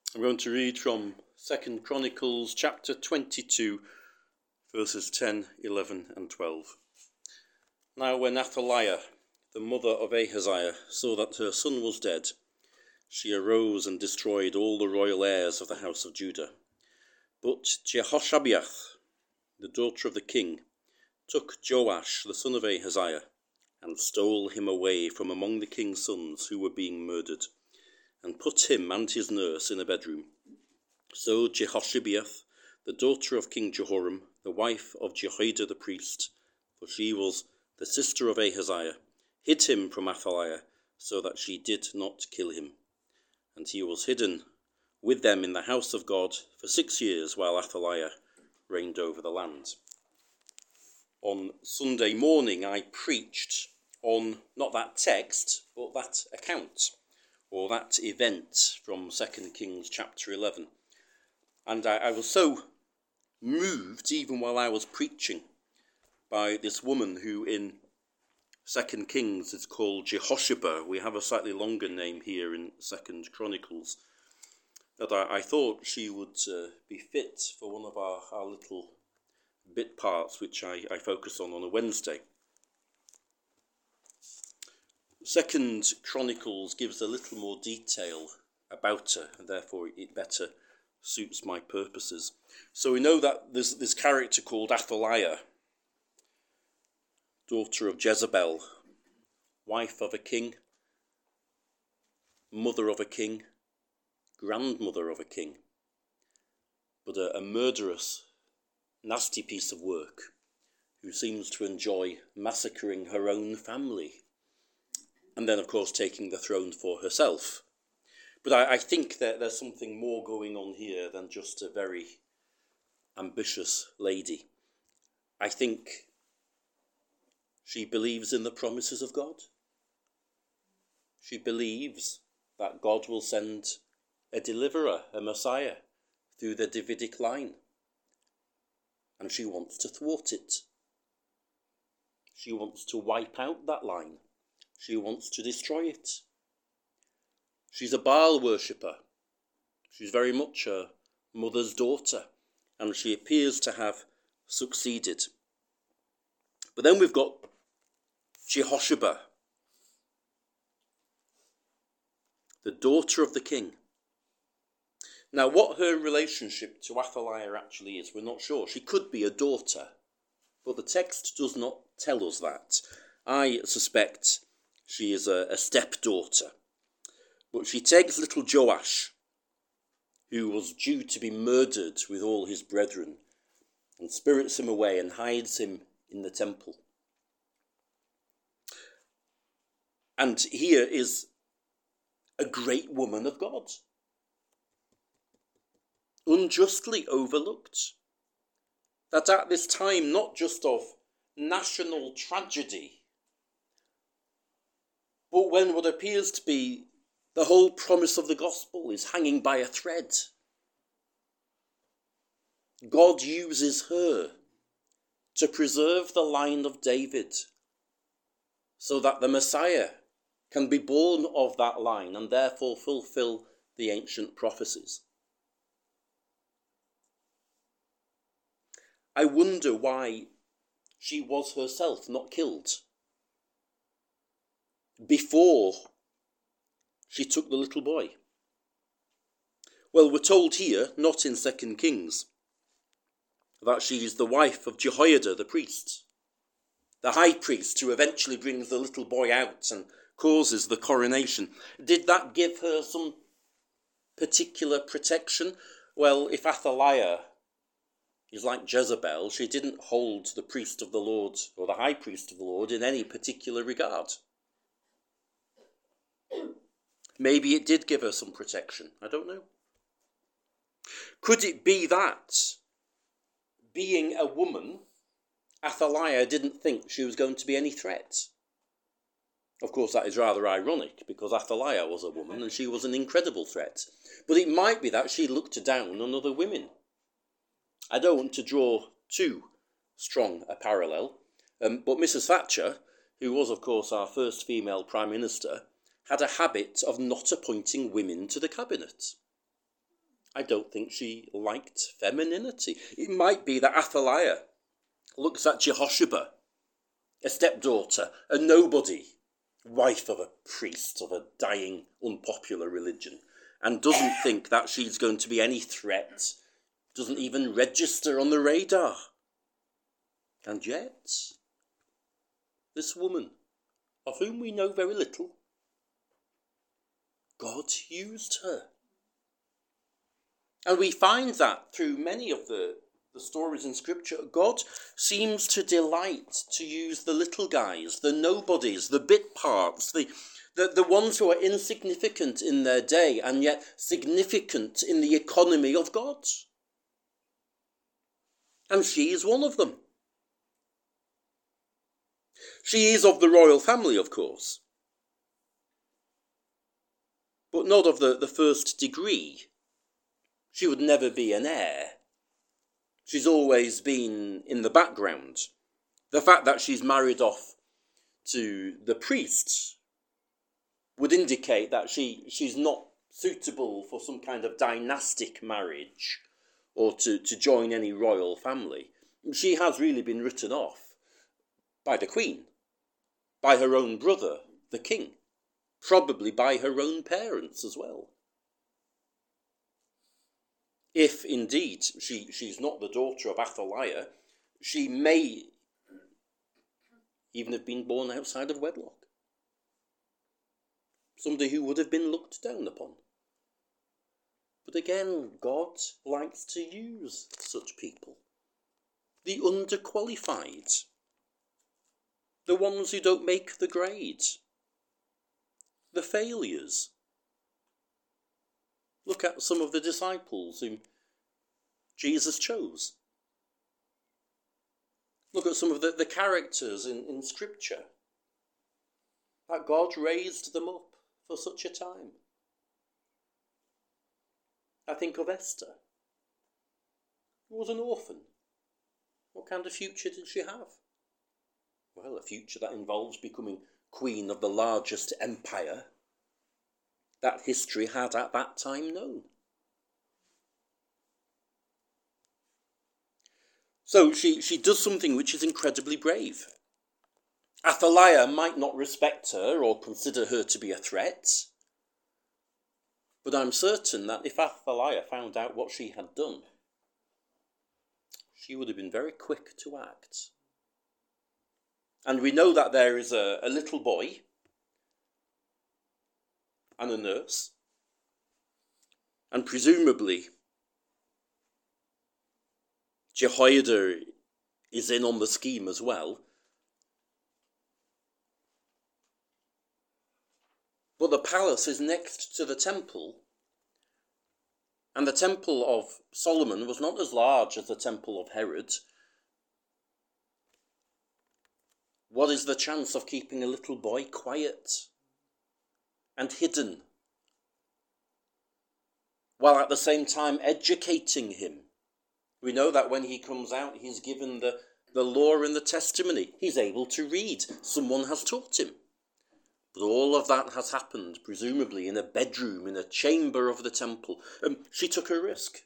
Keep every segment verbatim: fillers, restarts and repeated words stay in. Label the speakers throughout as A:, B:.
A: I'm going to read from Second Chronicles chapter twenty-two, verses ten, eleven and twelve. Now when Athaliah, the mother of Ahaziah, saw that her son was dead, she arose and destroyed all the royal heirs of the house of Judah. But Jehoshabeath, the daughter of the king, took Joash, the son of Ahaziah, and stole him away from among the king's sons who were being murdered, and put him and his nurse in a bedroom. So Jehoshabeath, the daughter of King Jehoram, the wife of Jehoiada the priest, for she was the sister of Ahaziah, hid him from Athaliah, so that she did not kill him. And he was hidden with them in the house of God for six years, while Athaliah reigned over the land. On Sunday morning I preached on not that text, but that account, or that event from Second Kings chapter eleven. And I, I was so moved, even while I was preaching, by this woman who in Second Kings is called Jehosheba. We have a slightly longer name here in Second Chronicles, that I, I thought she would uh, be fit for one of our, our little bit parts, which I, I focus on on a Wednesday. Second Chronicles gives a little more detail about her, and therefore it better suits my purposes. So we know that there's this character called Athaliah, daughter of Jezebel, wife of a king, mother of a king, grandmother of a king, but a, a murderous, nasty piece of work, who seems to enjoy massacring her own family, and then, of course, taking the throne for herself. But I, I think that there's something more going on here than just a very ambitious lady. I think she believes in the promises of God. She believes that God will send a deliverer, a Messiah, through the Davidic line. And she wants to thwart it. She wants to wipe out that line. She wants to destroy it. She's a Baal worshipper. She's very much her mother's daughter, and she appears to have succeeded. But then we've got Jehosheba, the daughter of the king. Now, what her relationship to Athaliah actually is, we're not sure. She could be a daughter, but the text does not tell us that. I suspect she is a, a stepdaughter. But she takes little Joash, who was due to be murdered with all his brethren, and spirits him away and hides him in the temple. And here is a great woman of God, unjustly overlooked. That at this time, not just of national tragedy, but when what appears to be the whole promise of the gospel is hanging by a thread, God uses her to preserve the line of David so that the Messiah can be born of that line and therefore fulfill the ancient prophecies. I wonder why she was herself not killed before she took the little boy. Well, we're told here, not in Second Kings, that she is the wife of Jehoiada the priest, the high priest who eventually brings the little boy out and causes the coronation. Did that give her some particular protection? Well, if Athaliah is like Jezebel, she didn't hold the priest of the Lord or the high priest of the Lord in any particular regard. Maybe it did give her some protection. I don't know. Could it be that, being a woman, Athaliah didn't think she was going to be any threat? Of course, that is rather ironic, because Athaliah was a woman and she was an incredible threat. But it might be that she looked down on other women. I don't want to draw too strong a parallel, um, but Missus Thatcher, who was, of course, our first female Prime Minister, had a habit of not appointing women to the cabinet. I don't think she liked femininity. It might be that Athaliah looks at Jehosheba, a stepdaughter, a nobody, wife of a priest of a dying, unpopular religion, and doesn't think that she's going to be any threat, doesn't even register on the radar. And yet, this woman, of whom we know very little, God used her. And we find that through many of the, the stories in Scripture, God seems to delight to use the little guys, the nobodies, the bit parts, the, the, the ones who are insignificant in their day and yet significant in the economy of God. And she is one of them. She is of the royal family, of course, but not of the, the first degree. She would never be an heir. She's always been in the background. The fact that she's married off to the priest would indicate that she, she's not suitable for some kind of dynastic marriage or to, to join any royal family. She has really been written off by the Queen, by her own brother, the king, probably by her own parents as well. If indeed she, she's not the daughter of Athaliah, she may even have been born outside of wedlock. Somebody who would have been looked down upon. But again, God likes to use such people. The underqualified. The ones who don't make the grade. The failures. Look at some of the disciples whom Jesus chose. Look at some of the, the characters in, in Scripture. That God raised them up for such a time. I think of Esther, who was an orphan. What kind of future did she have? Well, a future that involves becoming queen of the largest empire that history had at that time known. So she, she does something which is incredibly brave. Athaliah might not respect her or consider her to be a threat, but I'm certain that if Athaliah found out what she had done, she would have been very quick to act. And we know that there is a, a little boy and a nurse, and presumably Jehoiada is in on the scheme as well. But the palace is next to the temple, and the temple of Solomon was not as large as the temple of Herod. What is the chance of keeping a little boy quiet and hidden, while at the same time educating him? We know that when he comes out, he's given the, the law and the testimony. He's able to read. Someone has taught him. But all of that has happened, presumably, in a bedroom, in a chamber of the temple. Um, she took a risk.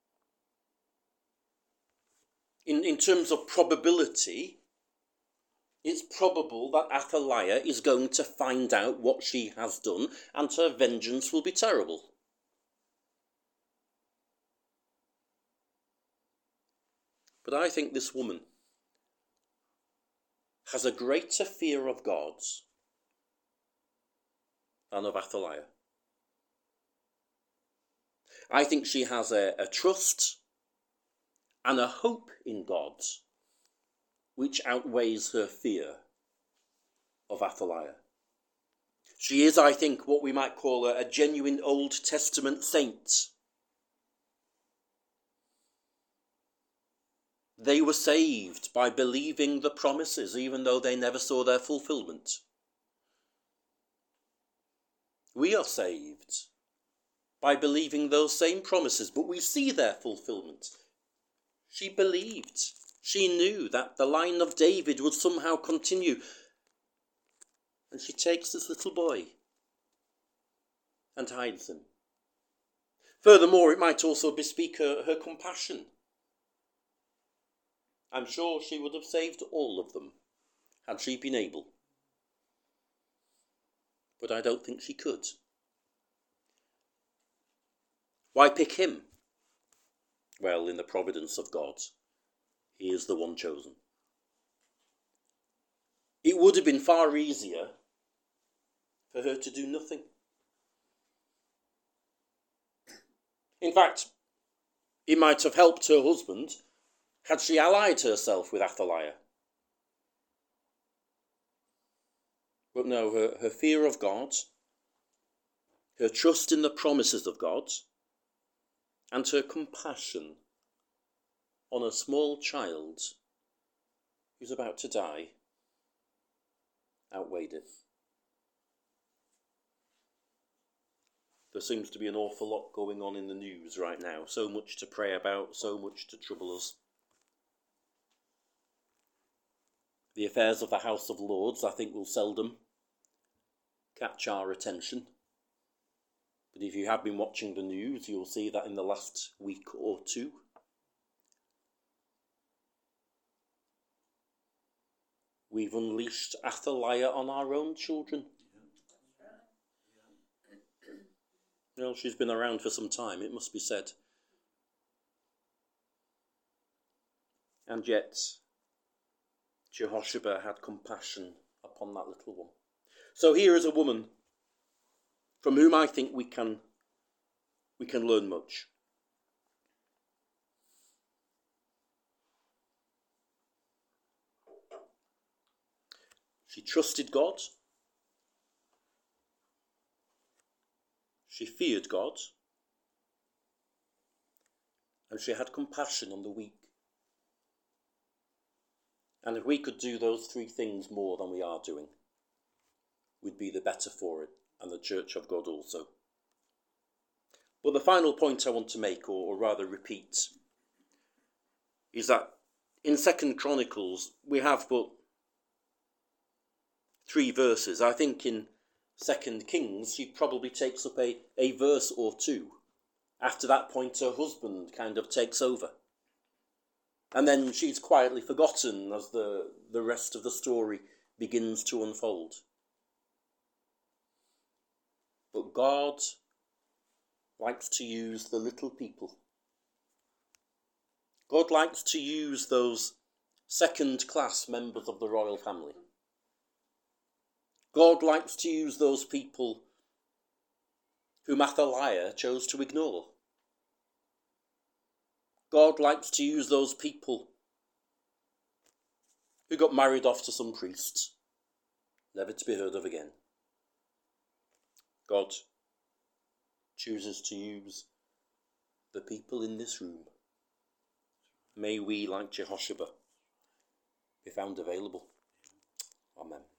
A: In, in terms of probability, it's probable that Athaliah is going to find out what she has done, and her vengeance will be terrible. But I think this woman has a greater fear of God than of Athaliah. I think she has a, a trust and a hope in God which outweighs her fear of Athaliah. She is, I think, what we might call a, a genuine Old Testament saint. They were saved by believing the promises, even though they never saw their fulfillment. We are saved by believing those same promises, but we see their fulfillment. She believed. She knew that the line of David would somehow continue. And she takes this little boy and hides him. Furthermore, it might also bespeak her, her compassion. I'm sure she would have saved all of them, had she been able. But I don't think she could. Why pick him? Well, in the providence of God, he is the one chosen. It would have been far easier for her to do nothing. In fact, it might have helped her husband had she allied herself with Athaliah. But no, her, her fear of God, her trust in the promises of God, and her compassion on a small child who's about to die outweighed it. There seems to be an awful lot going on in the news right now, so much to pray about, so much to trouble us. The affairs of the House of Lords, I think, will seldom catch our attention. But if you have been watching the news, you'll see that in the last week or two, we've unleashed Athaliah on our own children. Well, she's been around for some time, it must be said. And yet, Jehoshaphat had compassion upon that little one. So here is a woman from whom I think we can, we can learn much. She trusted God. She feared God. And she had compassion on the weak. And if we could do those three things more than we are doing, we'd be the better for it, and the Church of God also. But the final point I want to make, or, or rather repeat, is that in Second Chronicles we have but three verses. I think in Second Kings she probably takes up a, a verse or two. After that point her husband kind of takes over. And then she's quietly forgotten as the, the rest of the story begins to unfold. But God likes to use the little people. God likes to use those second-class members of the royal family. God likes to use those people whom Athaliah chose to ignore. God likes to use those people who got married off to some priests, never to be heard of again. God chooses to use the people in this room. May we, like Jehoshaphat, be found available. Amen.